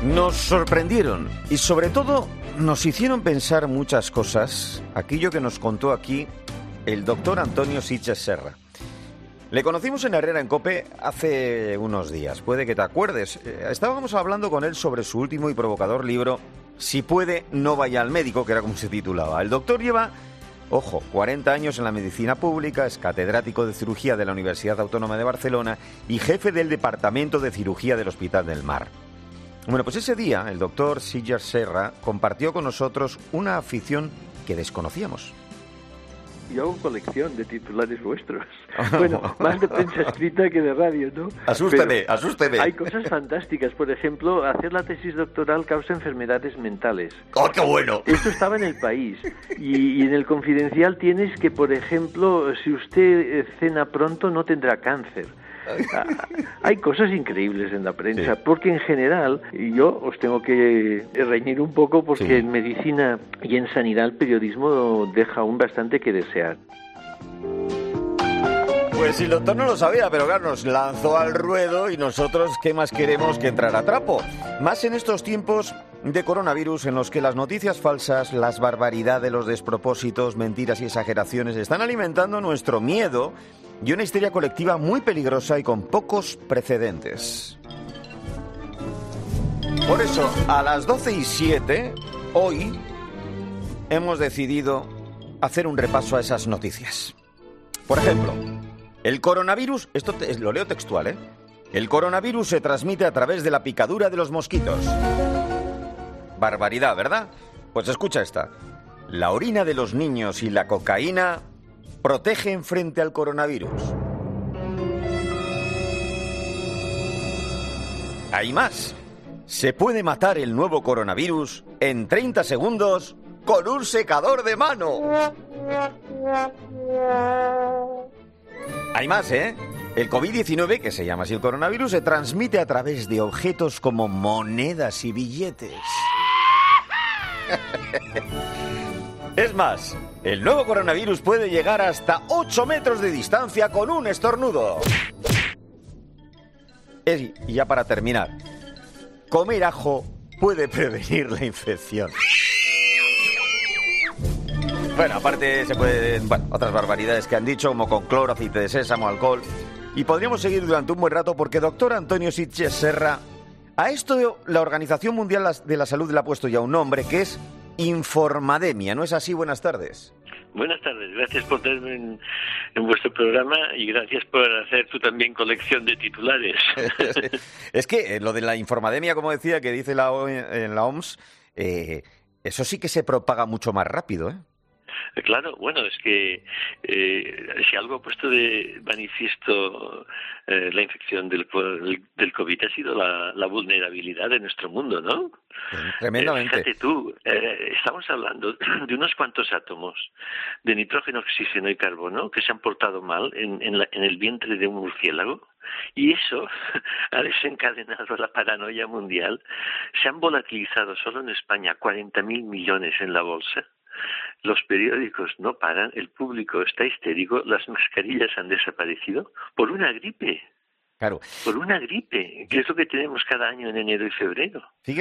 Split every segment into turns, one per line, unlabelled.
Nos sorprendieron y sobre todo nos hicieron pensar muchas cosas, aquello que nos contó aquí el doctor Antonio Sitges Serra. Le conocimos en Herrera en COPE hace unos días, puede que te acuerdes. Estábamos hablando con él sobre su último y provocador libro, Si puede, no vaya al médico, que era como se titulaba. El doctor lleva, 40 años en la medicina pública, es catedrático de cirugía de la Universidad Autónoma de Barcelona y jefe del Departamento de Cirugía del Hospital del Mar. Bueno, pues ese día el doctor Sitges Serra compartió con nosotros una afición que desconocíamos.
Yo hago colección de titulares vuestros. Bueno, más de prensa escrita que de radio, ¿no?
Asústeme.
Hay cosas fantásticas. Por ejemplo, hacer la tesis doctoral causa enfermedades mentales.
¡Oh, qué bueno!
Esto estaba en El País. Y en el Confidencial tienes que, por ejemplo, si usted cena pronto no tendrá cáncer. Hay cosas increíbles en la prensa, sí. Porque en general, yo os tengo que reñir un poco porque sí. En medicina y en sanidad el periodismo deja aún bastante que desear.
Pues el doctor no lo sabía, pero claro, nos lanzó al ruedo y nosotros, ¿qué más queremos que entrar a trapo? Más en estos tiempos de coronavirus en los que las noticias falsas, las barbaridades, los despropósitos, mentiras y exageraciones están alimentando nuestro miedo y una histeria colectiva muy peligrosa y con pocos precedentes. Por eso, a las 12:07, hoy, hemos decidido hacer un repaso a esas noticias. Por ejemplo, el coronavirus, esto lo leo textual, ¿eh? El coronavirus se transmite a través de la picadura de los mosquitos. Barbaridad, ¿verdad? Pues escucha esta. La orina de los niños y la cocaína protegen frente al coronavirus. Hay más. Se puede matar el nuevo coronavirus en 30 segundos con un secador de mano. Hay más, ¿eh? El COVID-19, que se llama así el coronavirus, se transmite a través de objetos como monedas y billetes. Es más, el nuevo coronavirus puede llegar hasta 8 metros de distancia con un estornudo. Y ya para terminar, comer ajo puede prevenir la infección. Bueno, aparte se pueden... otras barbaridades que han dicho, como con cloro, aceite de sésamo, alcohol. Y podríamos seguir durante un buen rato porque doctor Antonio Sitges Serra, a esto la Organización Mundial de la Salud le ha puesto ya un nombre que es informademia, ¿no es así? Buenas tardes.
Buenas tardes, gracias por tenerme en vuestro programa y gracias por hacer tú también colección de titulares.
Es que lo de la informademia, como decía, que dice la OMS, eso sí que se propaga mucho más rápido, ¿eh?
Claro, bueno, es que si algo ha puesto de manifiesto la infección del COVID ha sido la vulnerabilidad de nuestro mundo, ¿no?
Tremendamente.
Fíjate tú, estamos hablando de unos cuantos átomos de nitrógeno, oxígeno y carbono que se han portado mal en el vientre de un murciélago. Y eso ha desencadenado la paranoia mundial. Se han volatilizado solo en España 40.000 millones en la bolsa. Los periódicos no paran, el público está histérico, las mascarillas han desaparecido por una gripe.
Claro.
Por una gripe, que es lo que tenemos cada año en enero y febrero.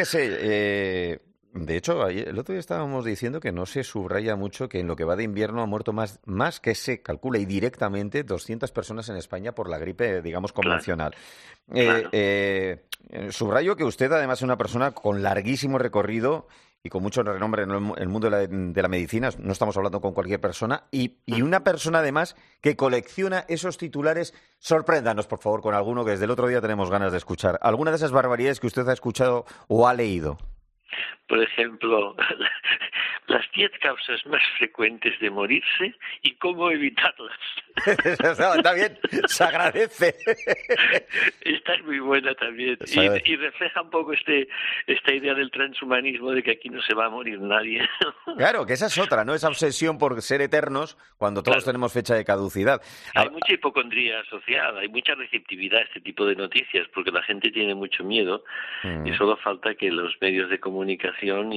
Fíjese, de hecho, el otro día estábamos diciendo que no se subraya mucho que en lo que va de invierno ha muerto más que se calcula y directamente 200 personas en España por la gripe, digamos, convencional. Claro. Subrayo que usted además es una persona con larguísimo recorrido y con mucho renombre en el mundo de la medicina, no estamos hablando con cualquier persona, y una persona además que colecciona esos titulares. Sorpréndanos, por favor, con alguno que desde el otro día tenemos ganas de escuchar. ¿Alguna de esas barbaridades que usted ha escuchado o ha leído?
Por ejemplo, las 10 causas más frecuentes de morirse y cómo evitarlas.
Está bien, se agradece.
Esta es muy buena también y refleja un poco esta idea del transhumanismo de que aquí no se va a morir nadie.
Claro, que esa es otra, ¿no? Esa obsesión por ser eternos cuando todos tenemos fecha de caducidad.
Hay mucha hipocondría social, hay mucha receptividad a este tipo de noticias porque la gente tiene mucho miedo y solo falta que los medios de comunicación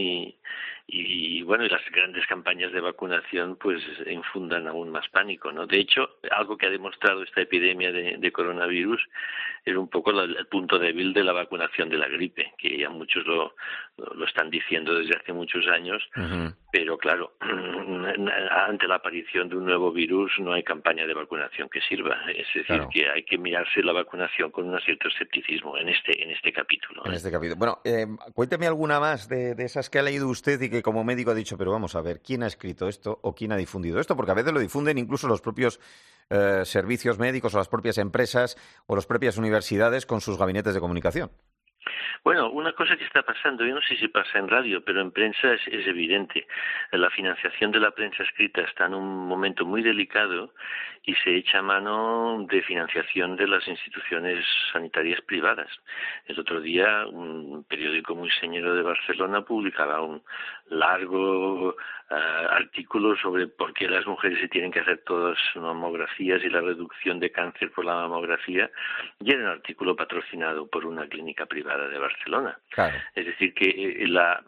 y bueno, y las grandes campañas de vacunación pues infundan aún más pánico, ¿no? De hecho, algo que ha demostrado esta epidemia de coronavirus es un poco el punto débil de la vacunación de la gripe, que ya muchos lo están diciendo desde hace muchos años, pero claro, ante la aparición de un nuevo virus no hay campaña de vacunación que sirva. Es decir, que hay que mirarse la vacunación con un cierto escepticismo en este capítulo.
En este capítulo. Bueno, cuénteme alguna más de esas que ha leído usted y que como médico ha dicho, pero vamos a ver, ¿quién ha escrito esto o quién ha difundido esto? Porque a veces lo difunden incluso los propios servicios médicos o las propias empresas o las propias universidades con sus gabinetes de comunicación.
Bueno, una cosa que está pasando, yo no sé si pasa en radio, pero en prensa es evidente. La financiación de la prensa escrita está en un momento muy delicado y se echa mano de financiación de las instituciones sanitarias privadas. El otro día un periódico muy señero de Barcelona publicaba un largo artículo sobre por qué las mujeres se tienen que hacer todas mamografías y la reducción de cáncer por la mamografía, y era un artículo patrocinado por una clínica privada de Barcelona.
Claro.
Es decir, que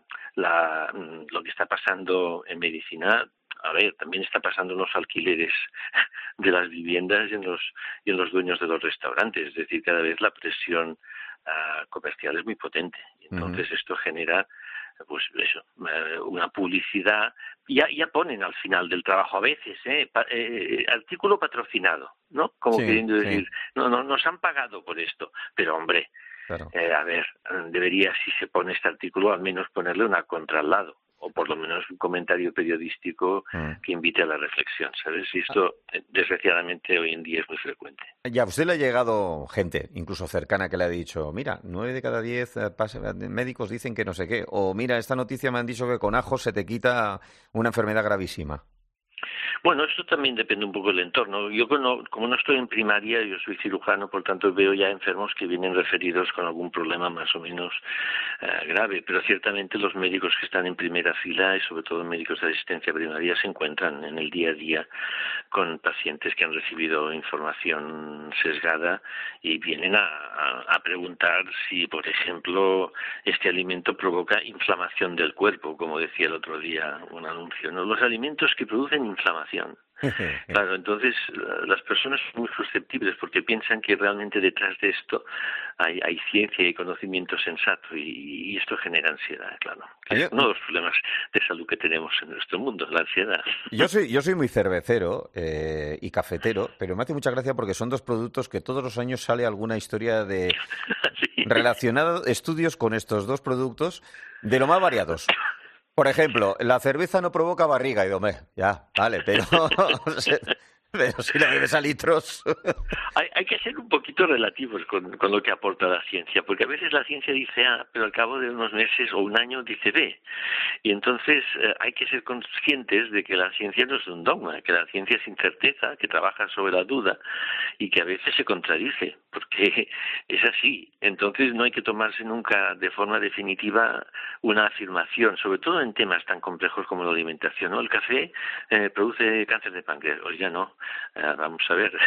lo que está pasando en medicina, a ver, también está pasando en los alquileres de las viviendas y en los dueños de los restaurantes. Es decir, cada vez la presión comercial es muy potente. Entonces esto genera pues eso, una publicidad. Ya ponen al final del trabajo a veces, artículo patrocinado, ¿no? Como queriendo decir, no, nos han pagado por esto. Pero hombre,
claro.
A ver, debería, si se pone este artículo, al menos ponerle una contra al lado, o por lo menos un comentario periodístico que invite a la reflexión, ¿sabes? Y esto, desgraciadamente, hoy en día es muy frecuente.
Ya, a usted le ha llegado gente, incluso cercana, que le ha dicho, mira, 9 de cada 10 médicos dicen que no sé qué, o mira, esta noticia me han dicho que con ajos se te quita una enfermedad gravísima.
Bueno, esto también depende un poco del entorno. Yo como no estoy en primaria, yo soy cirujano, por tanto veo ya enfermos que vienen referidos con algún problema más o menos grave, pero ciertamente los médicos que están en primera fila y sobre todo médicos de asistencia primaria se encuentran en el día a día con pacientes que han recibido información sesgada y vienen a preguntar si, por ejemplo, este alimento provoca inflamación del cuerpo, como decía el otro día un anuncio, ¿no? Los alimentos que producen inflamación. Claro, entonces las personas son muy susceptibles porque piensan que realmente detrás de esto hay ciencia y conocimiento sensato y esto genera ansiedad, claro. Que es uno de los problemas de salud que tenemos en nuestro mundo, la ansiedad.
Yo soy muy cervecero y cafetero, pero me hace mucha gracia porque son dos productos que todos los años sale alguna historia de relacionada, estudios con estos dos productos de lo más variados. Por ejemplo, la cerveza no provoca barriga. Y digo, ya, vale, pero si la bebes a litros...
Hay que ser un poquito relativos con lo que aporta la ciencia, porque a veces la ciencia dice A, pero al cabo de unos meses o un año dice B. Y entonces hay que ser conscientes de que la ciencia no es un dogma, que la ciencia es incerteza, que trabaja sobre la duda y que a veces se contradice, porque es así. Entonces no hay que tomarse nunca de forma definitiva una afirmación, sobre todo en temas tan complejos como la alimentación, ¿no? El café produce cáncer de páncreas. Oiga, no. Vamos a ver,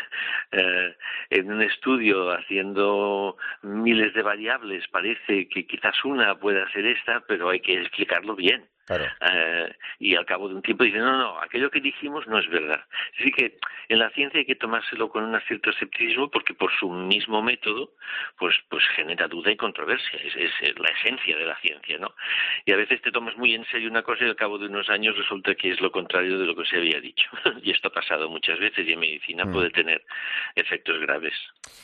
en un estudio haciendo miles de variables parece que quizás una pueda ser esta, pero hay que explicarlo bien.
Claro.
Y al cabo de un tiempo dicen, no, aquello que dijimos no es verdad. Así que en la ciencia hay que tomárselo con un cierto escepticismo porque por su mismo método pues genera duda y controversia. Es la esencia de la ciencia, ¿no? Y a veces te tomas muy en serio una cosa y al cabo de unos años resulta que es lo contrario de lo que se había dicho. Y esto ha pasado muchas veces y en medicina puede tener efectos graves.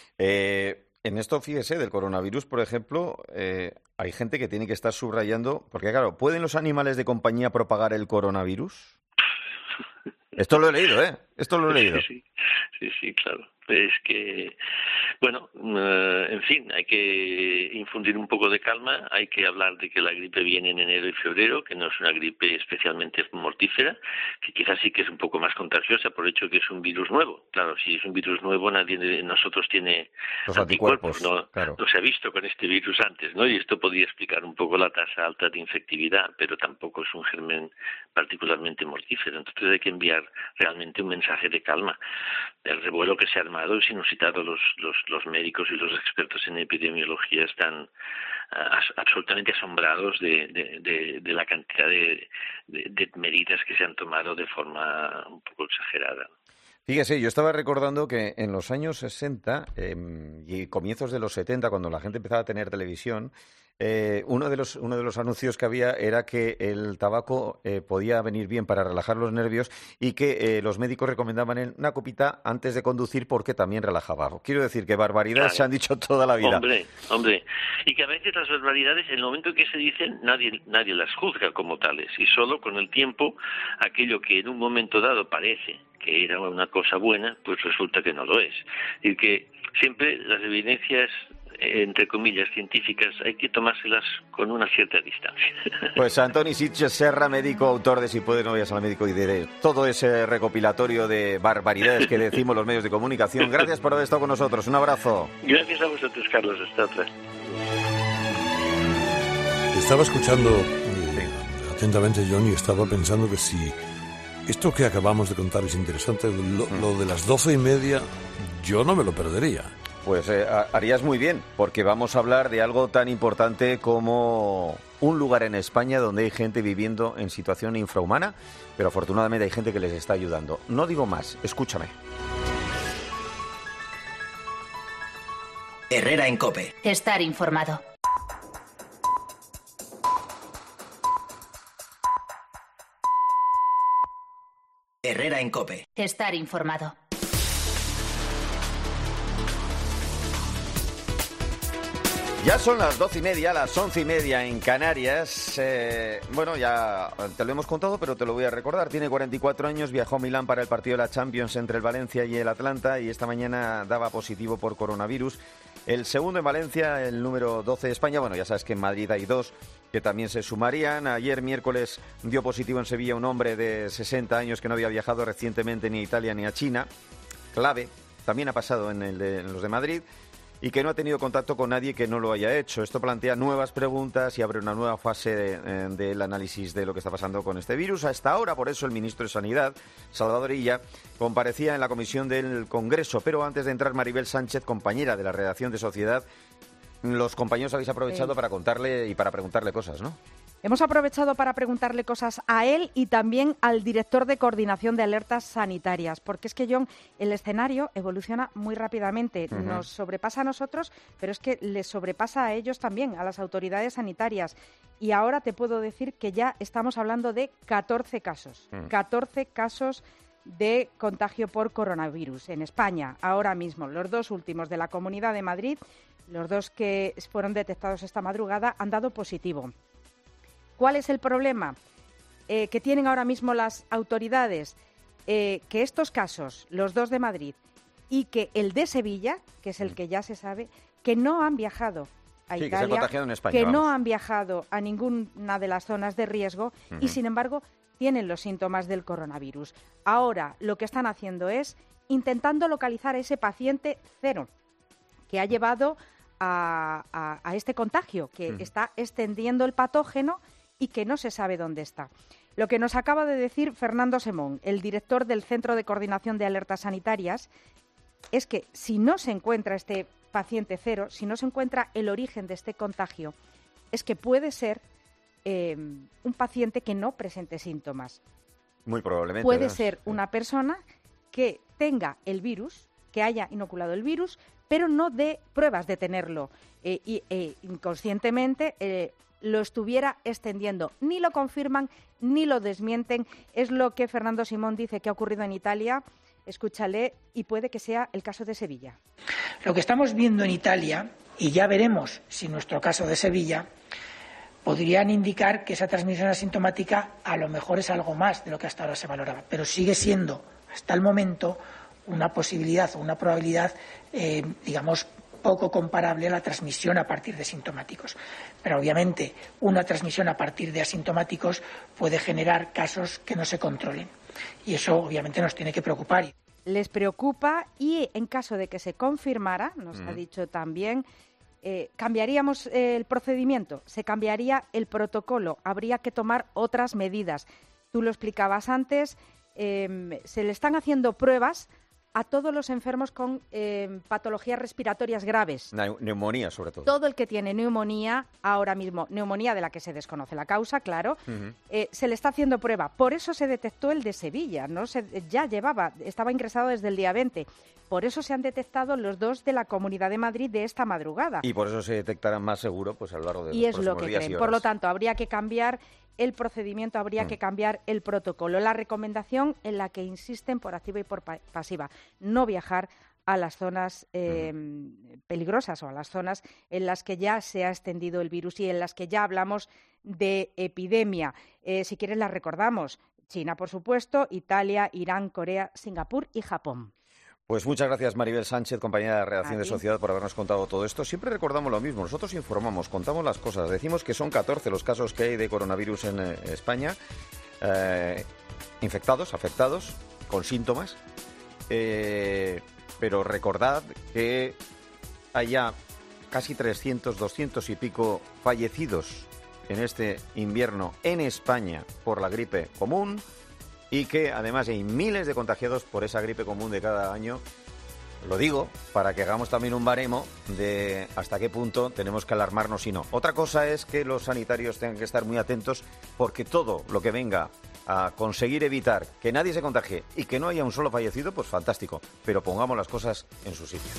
En esto, fíjese, del coronavirus, por ejemplo, hay gente que tiene que estar subrayando, porque claro, ¿pueden los animales de compañía propagar el coronavirus? Esto lo he leído, ¿eh? Esto lo he leído.
Sí, claro. Es que, bueno, en fin, hay que infundir un poco de calma, hay que hablar de que la gripe viene en enero y febrero, que no es una gripe especialmente mortífera, que quizás sí que es un poco más contagiosa por el hecho de que es un virus nuevo. Claro, si es un virus nuevo, nadie de nosotros tiene
los anticuerpos.
Claro. No se ha visto con este virus antes, ¿no? Y esto podría explicar un poco la tasa alta de infectividad, pero tampoco es un germen particularmente mortífero. Entonces hay que enviar realmente un mensaje de calma. El revuelo que se ha armado es inusitado. Los médicos y los expertos en epidemiología están absolutamente asombrados de la cantidad de medidas que se han tomado de forma un poco exagerada.
Fíjese, yo estaba recordando que en los años 60 y comienzos de los 70, cuando la gente empezaba a tener televisión, uno de los anuncios que había era que el tabaco podía venir bien para relajar los nervios y que los médicos recomendaban una copita antes de conducir porque también relajaba. Quiero decir que barbaridades se han dicho toda la vida.
Hombre, y que a veces las barbaridades, en el momento en que se dicen, nadie las juzga como tales, y solo con el tiempo aquello que en un momento dado parece que era una cosa buena, pues resulta que no lo es. Y que siempre las evidencias, entre comillas, científicas, hay que tomárselas con una cierta distancia.
Pues Antoni Sitges Serra, médico, autor de Si puede no vayas al médico y de todo ese recopilatorio de barbaridades que decimos los medios de comunicación. Gracias por haber estado con nosotros. Un abrazo.
Gracias a vosotros, Carlos. Hasta otra.
Estaba escuchando atentamente, John, y estaba pensando que si esto que acabamos de contar es interesante, lo de las 12:30, yo no me lo perdería.
Pues harías muy bien, porque vamos a hablar de algo tan importante como un lugar en España donde hay gente viviendo en situación infrahumana, pero afortunadamente hay gente que les está ayudando. No digo más, escúchame.
Herrera en COPE.
Estar informado.
Herrera en COPE.
Estar informado.
Ya son las 12:30, las 11:30 en Canarias. Bueno, ya te lo hemos contado, pero te lo voy a recordar. Tiene 44 años, viajó a Milán para el partido de la Champions entre el Valencia y el Atlanta y esta mañana daba positivo por coronavirus. El segundo en Valencia, el número 12 de España. Bueno, ya sabes que en Madrid hay dos que también se sumarían. Ayer miércoles dio positivo en Sevilla un hombre de 60 años que no había viajado recientemente ni a Italia ni a China. Clave, también ha pasado en los de Madrid. Y que no ha tenido contacto con nadie que no lo haya hecho. Esto plantea nuevas preguntas y abre una nueva fase del análisis de lo que está pasando con este virus. Hasta ahora, por eso, el ministro de Sanidad, Salvador Illa, comparecía en la comisión del Congreso. Pero antes de entrar, Maribel Sánchez, compañera de la redacción de Sociedad, los compañeros habéis aprovechado para contarle y para preguntarle cosas, ¿no?
Hemos aprovechado para preguntarle cosas a él y también al director de Coordinación de Alertas Sanitarias, porque es que, John, el escenario evoluciona muy rápidamente. Nos sobrepasa a nosotros, pero es que les sobrepasa a ellos también, a las autoridades sanitarias. Y ahora te puedo decir que ya estamos hablando de 14 casos. 14 casos de contagio por coronavirus en España, ahora mismo. Los dos últimos de la Comunidad de Madrid, los dos que fueron detectados esta madrugada, han dado positivo. ¿Cuál es el problema que tienen ahora mismo las autoridades? Que estos casos, los dos de Madrid y que el de Sevilla, que es el que ya se sabe, que no han viajado a Italia,
que se han contagiado en España,
que no han viajado a ninguna de las zonas de riesgo y, sin embargo, tienen los síntomas del coronavirus. Ahora lo que están haciendo es intentando localizar a ese paciente cero que ha llevado a este contagio, que está extendiendo el patógeno y que no se sabe dónde está. Lo que nos acaba de decir Fernando Simón, el director del Centro de Coordinación de Alertas Sanitarias, es que si no se encuentra este paciente cero, si no se encuentra el origen de este contagio, es que puede ser un paciente que no presente síntomas.
Muy probablemente.
Puede ser una persona que tenga el virus, que haya inoculado el virus, pero no dé pruebas de tenerlo. Inconscientemente lo estuviera extendiendo. Ni lo confirman ni lo desmienten. Es lo que Fernando Simón dice que ha ocurrido en Italia. Escúchale, y puede que sea el caso de Sevilla.
Lo que estamos viendo en Italia, y ya veremos si nuestro caso de Sevilla, podrían indicar que esa transmisión asintomática a lo mejor es algo más de lo que hasta ahora se valoraba, pero sigue siendo, hasta el momento, una posibilidad o una probabilidad, digamos, poco comparable a la transmisión a partir de sintomáticos. Pero obviamente una transmisión a partir de asintomáticos puede generar casos que no se controlen. Y eso obviamente nos tiene que preocupar.
Les preocupa y en caso de que se confirmara, nos ha dicho también, cambiaríamos el procedimiento, se cambiaría el protocolo, habría que tomar otras medidas. Tú lo explicabas antes, se le están haciendo pruebas a todos los enfermos con patologías respiratorias graves.
Neumonía, sobre todo.
Todo el que tiene neumonía, ahora mismo, neumonía de la que se desconoce la causa, claro, se le está haciendo prueba. Por eso se detectó el de Sevilla, ¿no? Estaba ingresado desde el día 20. Por eso se han detectado los 2 de la Comunidad de Madrid de esta madrugada.
Y por eso se detectarán más seguro pues, a lo largo de los próximos días.
Y es lo que creen. Por lo tanto, habría que cambiar el procedimiento, habría que cambiar el protocolo. La recomendación en la que insisten por activa y por pasiva, no viajar a las zonas peligrosas o a las zonas en las que ya se ha extendido el virus y en las que ya hablamos de epidemia. Si quieres las recordamos. China, por supuesto, Italia, Irán, Corea, Singapur y Japón.
Pues muchas gracias, Maribel Sánchez, compañera de la redacción de Sociedad, por habernos contado todo esto. Siempre recordamos lo mismo, nosotros informamos, contamos las cosas, decimos que son 14 los casos que hay de coronavirus en España, infectados, afectados, con síntomas, pero recordad que hay ya casi 300, 200 y pico fallecidos en este invierno en España por la gripe común, y que además hay miles de contagiados por esa gripe común de cada año. Lo digo para que hagamos también un baremo de hasta qué punto tenemos que alarmarnos y no. Otra cosa es que los sanitarios tengan que estar muy atentos, porque todo lo que venga a conseguir evitar que nadie se contagie y que no haya un solo fallecido, pues fantástico. Pero pongamos las cosas en su sitio.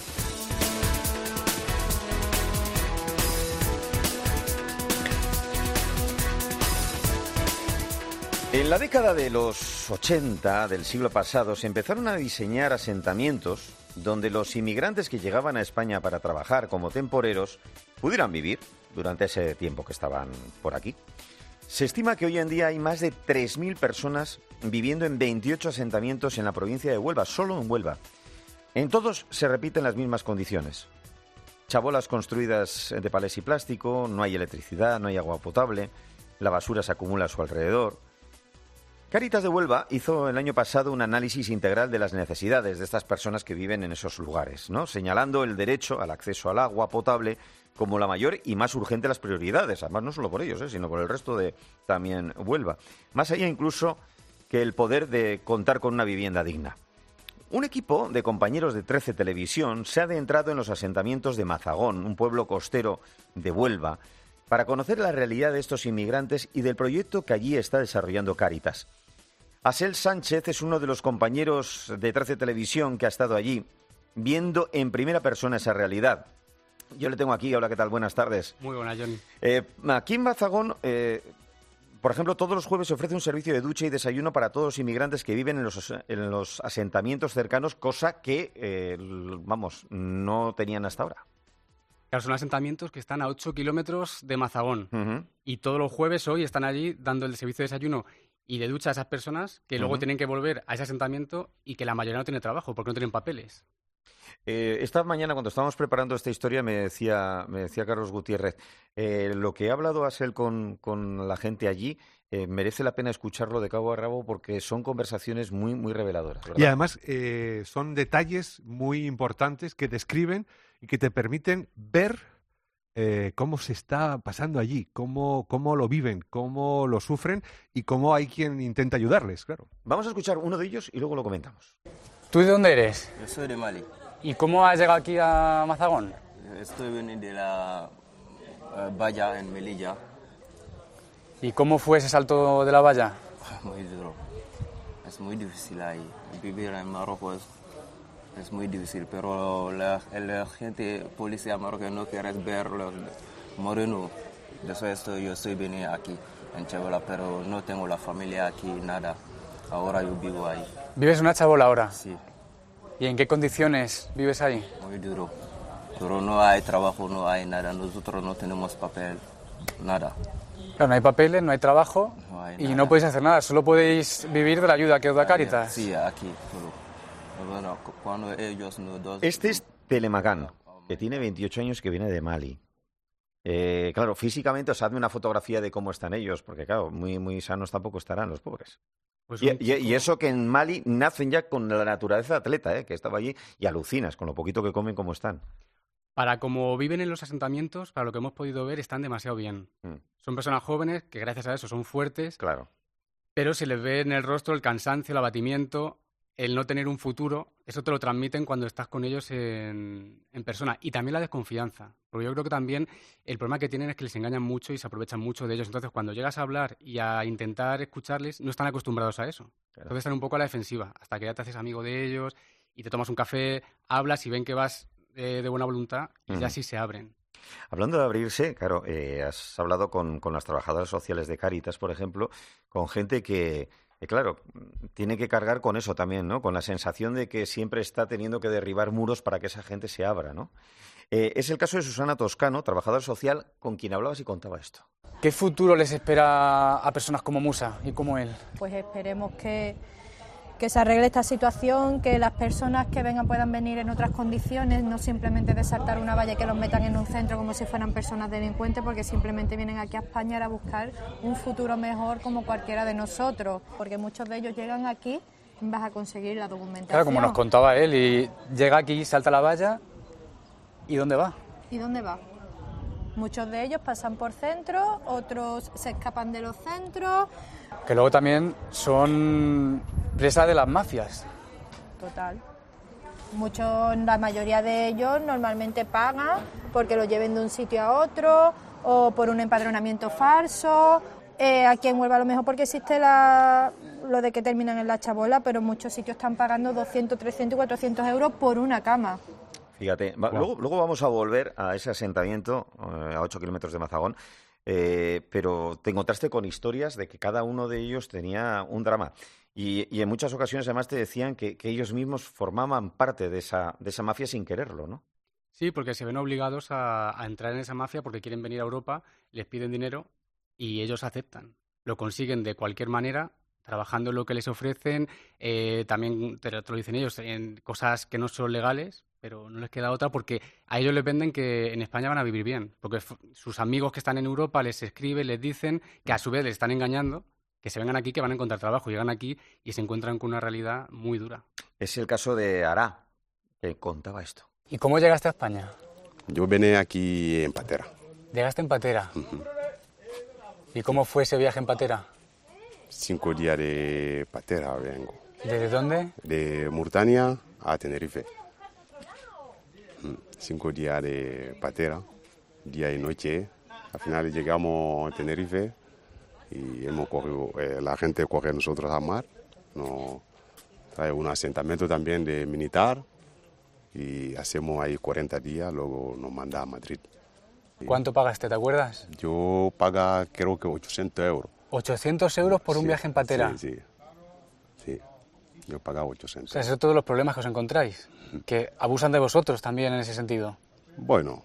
En la década de los 80 del siglo pasado se empezaron a diseñar asentamientos donde los inmigrantes que llegaban a España para trabajar como temporeros pudieran vivir durante ese tiempo que estaban por aquí. Se estima que hoy en día hay más de 3.000 personas viviendo en 28 asentamientos en la provincia de Huelva, solo en Huelva. En todos se repiten las mismas condiciones. Chabolas construidas de palés y plástico, no hay electricidad, no hay agua potable, la basura se acumula a su alrededor. Cáritas de Huelva hizo el año pasado un análisis integral de las necesidades de estas personas que viven en esos lugares, ¿no? Señalando el derecho al acceso al agua potable como la mayor y más urgente de las prioridades. Además, no solo por ellos, sino por el resto de también Huelva. Más allá incluso que el poder de contar con una vivienda digna. Un equipo de compañeros de 13 Televisión se ha adentrado en los asentamientos de Mazagón, un pueblo costero de Huelva, para conocer la realidad de estos inmigrantes y del proyecto que allí está desarrollando Cáritas. Asel Sánchez es uno de los compañeros de 13 Televisión que ha estado allí viendo en primera persona esa realidad. Yo le tengo aquí. Hola, ¿qué tal? Buenas tardes.
Muy buena, Johnny.
Aquí en Mazagón, por ejemplo, todos los jueves se ofrece un servicio de ducha y desayuno para todos los inmigrantes que viven en los asentamientos cercanos, cosa que, no tenían hasta ahora.
Claro, son asentamientos que están a 8 kilómetros de Mazagón. Y todos los jueves hoy están allí dando el servicio de desayuno y de ducha a esas personas que luego tienen que volver a ese asentamiento y que la mayoría no tiene trabajo porque no tienen papeles.
Esta mañana, cuando estábamos preparando esta historia, me decía Carlos Gutiérrez, lo que ha hablado Asel con la gente allí, merece la pena escucharlo de cabo a rabo porque son conversaciones muy, muy reveladoras, ¿verdad?
Y además son detalles muy importantes que describen y que te permiten ver cómo se está pasando allí, cómo lo viven, cómo lo sufren y cómo hay quien intenta ayudarles, claro.
Vamos a escuchar uno de ellos y luego lo comentamos.
¿Tú de dónde eres?
Yo soy de Mali.
¿Y cómo has llegado aquí a Mazagón?
Estoy veniendo de la valla en Melilla.
¿Y cómo fue ese salto de la valla?
Muy duro. Es muy difícil ahí. Vivir en Marruecos es muy difícil, pero la gente, policía marroquí, no quiere ver los morenos. De eso yo estoy venido aquí en Chabola, pero no tengo la familia aquí, nada. Ahora yo vivo ahí.
¿Vives en una chabola ahora?
Sí.
¿Y en qué condiciones vives ahí?
Muy duro. Pero no hay trabajo, no hay nada. Nosotros no tenemos papel, nada.
Claro, no hay papeles, no hay trabajo y no podéis hacer nada. Solo podéis vivir de la ayuda que os da Cáritas.
Sí, aquí solo. Bueno, cuando ellos
Este es Telemagán, que tiene 28 años, que viene de Mali. Claro, físicamente os hazme una fotografía de cómo están ellos, porque claro, muy, muy sanos tampoco estarán los pobres. Pues y eso que en Mali nacen ya con la naturaleza atleta, que estaba allí, y alucinas con lo poquito que comen, cómo están.
Para como viven en los asentamientos, para lo que hemos podido ver, están demasiado bien. Son personas jóvenes que gracias a eso son fuertes,
claro,
pero se les ve en el rostro el cansancio, el abatimiento el no tener un futuro, eso te lo transmiten cuando estás con ellos en persona. Y también la desconfianza, porque yo creo que también el problema que tienen es que les engañan mucho y se aprovechan mucho de ellos. Entonces, cuando llegas a hablar y a intentar escucharles, no están acostumbrados a eso. Claro. Entonces están un poco a la defensiva, hasta que ya te haces amigo de ellos y te tomas un café, hablas y ven que vas de buena voluntad y ya sí se abren.
Hablando de abrirse, claro, has hablado con las trabajadoras sociales de Cáritas, por ejemplo, con gente que claro, tiene que cargar con eso también, ¿no? Con la sensación de que siempre está teniendo que derribar muros para que esa gente se abra, ¿no? Es el caso de Susana Toscano, trabajadora social, con quien hablabas y contaba esto.
¿Qué futuro les espera a personas como Musa y como él?
Pues esperemos que se arregle esta situación, que las personas que vengan puedan venir en otras condiciones, no simplemente de saltar una valla y que los metan en un centro como si fueran personas delincuentes, porque simplemente vienen aquí a España a buscar un futuro mejor como cualquiera de nosotros, porque muchos de ellos llegan aquí y vas a conseguir la documentación.
Claro, como nos contaba él, y llega aquí, salta la valla, ¿y dónde va?
¿Y dónde va? Muchos de ellos pasan por centros, otros se escapan de los centros.
Que luego también son presa de las mafias.
Total. La mayoría de ellos normalmente pagan porque lo lleven de un sitio a otro o por un empadronamiento falso. Aquí en Huelva a lo mejor porque existe lo de que terminan en la chabola, pero en muchos sitios están pagando 200, 300 y 400 euros por una cama.
Fíjate, luego vamos a volver a ese asentamiento a 8 kilómetros de Mazagón, pero te encontraste con historias de que cada uno de ellos tenía un drama. Y en muchas ocasiones además te decían que ellos mismos formaban parte de esa mafia sin quererlo, ¿no?
Sí, porque se ven obligados a entrar en esa mafia porque quieren venir a Europa, les piden dinero y ellos aceptan. Lo consiguen de cualquier manera, trabajando en lo que les ofrecen, también te lo dicen ellos, en cosas que no son legales, pero no les queda otra porque a ellos les venden que en España van a vivir bien, porque sus amigos que están en Europa les escriben, les dicen que a su vez les están engañando, que se vengan aquí, que van a encontrar trabajo. Llegan aquí y se encuentran con una realidad muy dura.
Es el caso de Ará, que contaba esto.
¿Y cómo llegaste a España?
Yo vine aquí en patera.
¿Llegaste en patera? ¿Y cómo fue ese viaje en patera?
5 días de patera vengo.
¿Desde dónde?
De Murtania a Tenerife. 5 días de patera, día y noche. Al final llegamos a Tenerife y hemos cogido, la gente coge a nosotros al mar. Nos trae un asentamiento también de militar y hacemos ahí 40 días, luego nos manda a Madrid.
¿Cuánto pagaste, te acuerdas?
Yo paga creo que 800 euros.
¿800 euros por un viaje en patera?
Sí. Yo pagaba 800.
O sea, esos son todos los problemas que os encontráis, que abusan de vosotros también en ese sentido.
Bueno,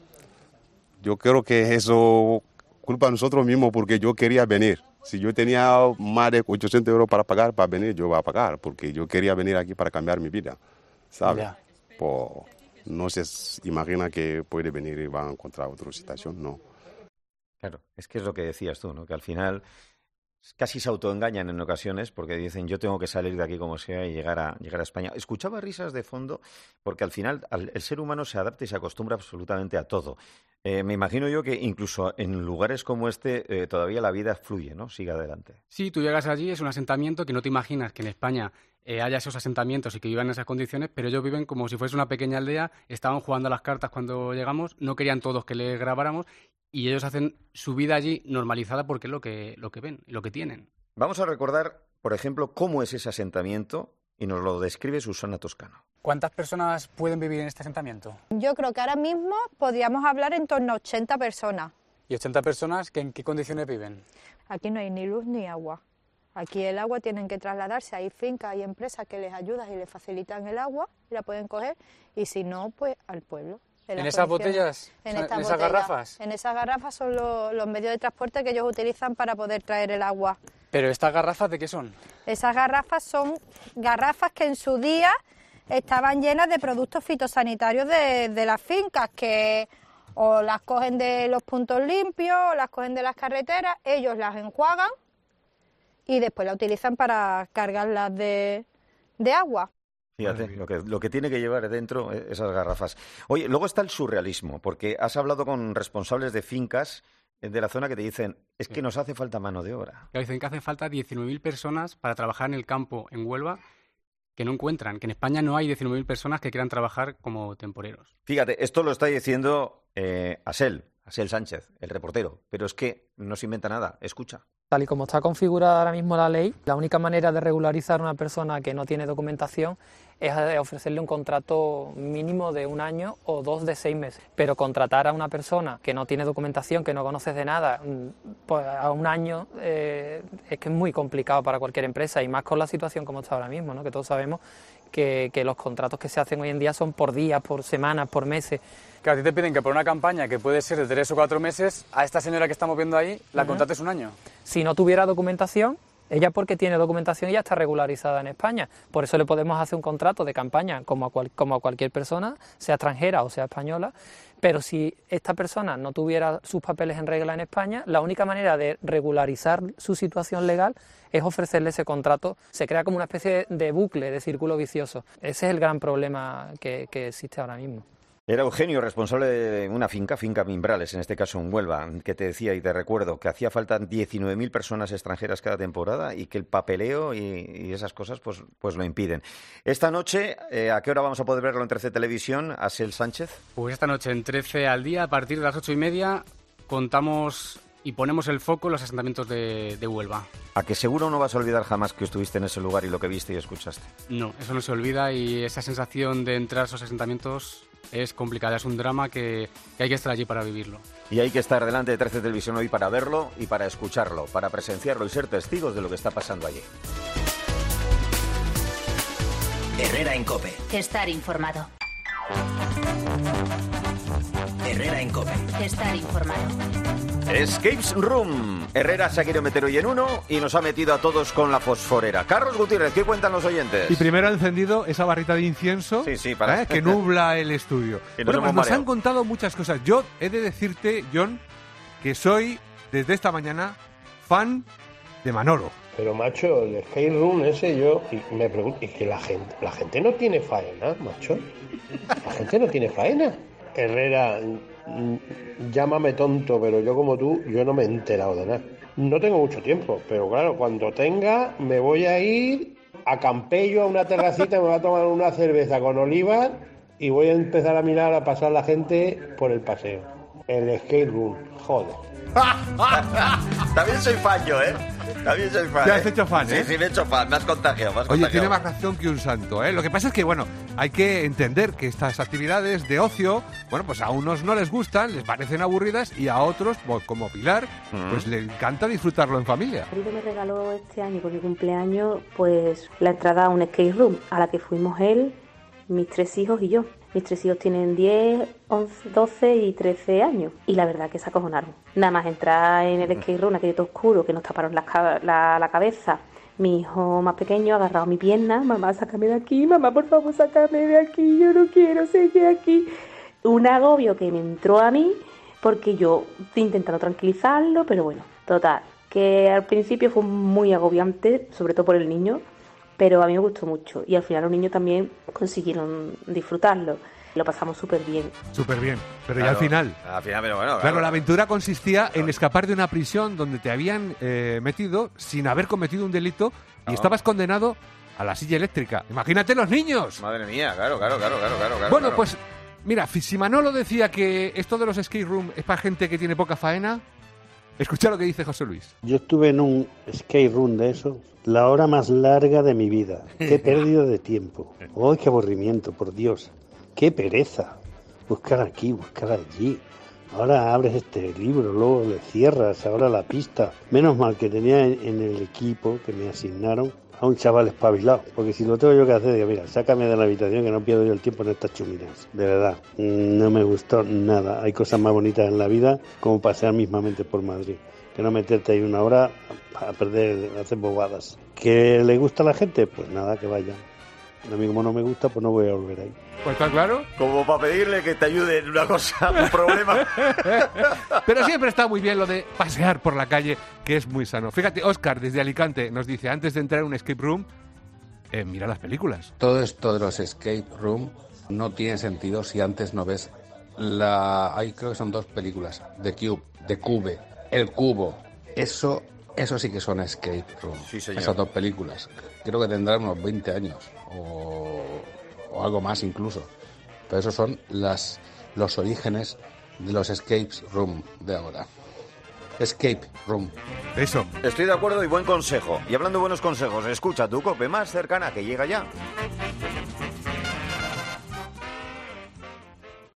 yo creo que eso culpa de nosotros mismos porque yo quería venir. Si yo tenía más de 800 euros para pagar, para venir, yo voy a pagar, porque yo quería venir aquí para cambiar mi vida, ¿sabes? Pues, no se imagina que puede venir y va a encontrar otra situación, no.
Claro, es que es lo que decías tú, ¿no? Que al final casi se autoengañan en ocasiones porque dicen yo tengo que salir de aquí como sea y llegar a España. Escuchaba risas de fondo porque al final el ser humano se adapta y se acostumbra absolutamente a todo. Me imagino yo que incluso en lugares como este todavía la vida fluye, ¿no? Sigue adelante.
Sí, tú llegas allí, es un asentamiento que no te imaginas que en España haya esos asentamientos y que vivan en esas condiciones, pero ellos viven como si fuese una pequeña aldea, estaban jugando a las cartas cuando llegamos, no querían todos que les grabáramos y ellos hacen su vida allí normalizada porque es lo que ven, lo que tienen.
Vamos a recordar, por ejemplo, cómo es ese asentamiento y nos lo describe Susana Toscano.
¿Cuántas personas pueden vivir en este asentamiento?
Yo creo que ahora mismo podríamos hablar en torno a 80 personas.
¿Y 80 personas en qué condiciones viven?
Aquí no hay ni luz ni agua. Aquí el agua tienen que trasladarse, hay fincas, hay empresas que les ayudan y les facilitan el agua y la pueden coger, y si no, pues al pueblo.
¿En esas botellas? ¿En esas garrafas?
En esas garrafas son los medios de transporte que ellos utilizan para poder traer el agua.
¿Pero estas garrafas de qué son?
Esas garrafas son garrafas que en su día estaban llenas de productos fitosanitarios de las fincas, que o las cogen de los puntos limpios, o las cogen de las carreteras, ellos las enjuagan y después la utilizan para cargarlas de agua.
Fíjate, lo que tiene que llevar dentro esas garrafas. Oye, luego está el surrealismo, porque has hablado con responsables de fincas de la zona que te dicen, es que nos hace falta mano de obra.
Dicen que hace falta 19.000 personas para trabajar en el campo en Huelva que no encuentran, que en España no hay 19.000 personas que quieran trabajar como temporeros.
Fíjate, esto lo está diciendo Asel Sánchez, el reportero, pero es que no se inventa nada, escucha.
Tal y como está configurada ahora mismo la ley, la única manera de regularizar a una persona que no tiene documentación es ofrecerle un contrato mínimo de 1 año o 2 de 6 meses. Pero contratar a una persona que no tiene documentación, que no conoces de nada, pues a 1 año es que es muy complicado para cualquier empresa, y más con la situación como está ahora mismo, ¿no? Que todos sabemos que los contratos que se hacen hoy en día son por días, por semanas, por meses.
Que a ti te piden que por una campaña que puede ser de 3 o 4 meses, a esta señora que estamos viendo ahí la contrates 1 año.
Si no tuviera documentación, ella porque tiene documentación ya está regularizada en España. Por eso le podemos hacer un contrato de campaña como a cualquier persona, sea extranjera o sea española. Pero si esta persona no tuviera sus papeles en regla en España, la única manera de regularizar su situación legal es ofrecerle ese contrato. Se crea como una especie de bucle, de círculo vicioso. Ese es el gran problema que existe ahora mismo.
Era Eugenio, responsable de una finca Mimbrales, en este caso en Huelva, que te decía y te recuerdo que hacía falta 19.000 personas extranjeras cada temporada y que el papeleo y esas cosas pues lo impiden. Esta noche, ¿a qué hora vamos a poder verlo en 13 Televisión, Asel Sánchez?
Pues esta noche en 13 al día, a partir de las 8:30, contamos y ponemos el foco en los asentamientos de Huelva.
¿A que seguro no vas a olvidar jamás que estuviste en ese lugar y lo que viste y escuchaste?
No, eso no se olvida, y esa sensación de entrar a esos asentamientos es complicada, es un drama que hay que estar allí para vivirlo.
Y hay que estar delante de 13 Televisión hoy para verlo y para escucharlo, para presenciarlo y ser testigos de lo que está pasando allí.
Herrera en COPE.
Estar informado.
Herrera en COPE.
Estar informado.
Escapes Room. Herrera se ha querido meter hoy en uno y nos ha metido a todos con la fosforera. Carlos Gutiérrez, ¿qué cuentan los oyentes?
Y primero ha encendido esa barrita de incienso
para
que nubla el estudio. Bueno, pues nos han contado muchas cosas. Yo he de decirte, John, que soy, desde esta mañana, fan de Manolo.
Pero macho, el escape room ese yo me pregunto, ¿y que la gente no tiene faena, macho? La gente no tiene faena. Herrera, llámame tonto, pero yo como tú, yo no me he enterado de nada. No tengo mucho tiempo, pero claro, cuando tenga me voy a ir a Campello, a una terracita, me voy a tomar una cerveza con olivas y voy a empezar a mirar, a pasar la gente por el paseo. El escape room, joder.
También soy fan yo, ¿eh? También soy fan.
Te has hecho fan, ¿eh?
Sí, me he hecho fan, me has contagiado.
Oye, tiene más razón que un santo, ¿eh? Lo que pasa es que, bueno, hay que entender que estas actividades de ocio, bueno, pues a unos no les gustan, les parecen aburridas, y a otros, como Pilar, pues le encanta disfrutarlo en familia.
Mi marido me regaló este año por mi cumpleaños, pues la entrada a un skate room, a la que fuimos él, mis 3 hijos y yo. Mis 3 hijos tienen 10, 11, 12 y 13 años. Y la verdad que se acojonaron. Nada más entrar en el skate room, aquello todo oscuro, que nos taparon la cabeza. Mi hijo más pequeño ha agarrado mi pierna. Mamá, sácame de aquí. Mamá, por favor, sácame de aquí. Yo no quiero seguir aquí. Un agobio que me entró a mí, porque yo estoy intentando tranquilizarlo, pero bueno, total. Que al principio fue muy agobiante, sobre todo por el niño. Pero a mí me gustó mucho y al final los niños también consiguieron disfrutarlo. Lo pasamos súper bien.
Súper bien, pero
claro,
ya al final.
Pero bueno.
Claro, la aventura consistía en escapar de una prisión donde te habían metido sin haber cometido un delito y estabas condenado a la silla eléctrica. Imagínate los niños.
Madre mía, claro.
Bueno, pues mira, si Manolo decía que esto de los skate room es para gente que tiene poca faena, escucha lo que dice José Luis.
Yo estuve en un skate room de eso, la hora más larga de mi vida. Qué pérdida de tiempo. ¡Oh, qué aburrimiento, por Dios! ¡Qué pereza! Buscar aquí, buscar allí. Ahora abres este libro, luego le cierras, ahora la pista. Menos mal que tenía en el equipo que me asignaron a un chaval espabilado, porque si lo tengo yo que hacer, digo, mira, sácame de la habitación que no pierdo yo el tiempo en estas chuminas. De verdad, no me gustó nada. Hay cosas más bonitas en la vida como pasear mismamente por Madrid, que no meterte ahí 1 hora a perder, a hacer bobadas. ¿Que le gusta a la gente? Pues nada, que vaya. A mí como no me gusta, pues no voy a volver ahí.
Pues está claro.
Como para pedirle que te ayude en una cosa, un problema.
Pero siempre está muy bien lo de pasear por la calle, que es muy sano. Fíjate, Óscar, desde Alicante, nos dice, antes de entrar en un escape room, mira las películas.
Todo esto de los escape room no tiene sentido si antes no ves creo que son 2 películas, The Cube, El Cubo. Eso Eso sí que son escape room.
Sí, señor.
Esas dos películas. Creo que tendrán unos 20 años o algo más incluso. Pero esos son los orígenes de los escape room de ahora. Escape room.
Eso.
Estoy de acuerdo y buen consejo. Y hablando de buenos consejos, escucha tu COPE más cercana que llega ya.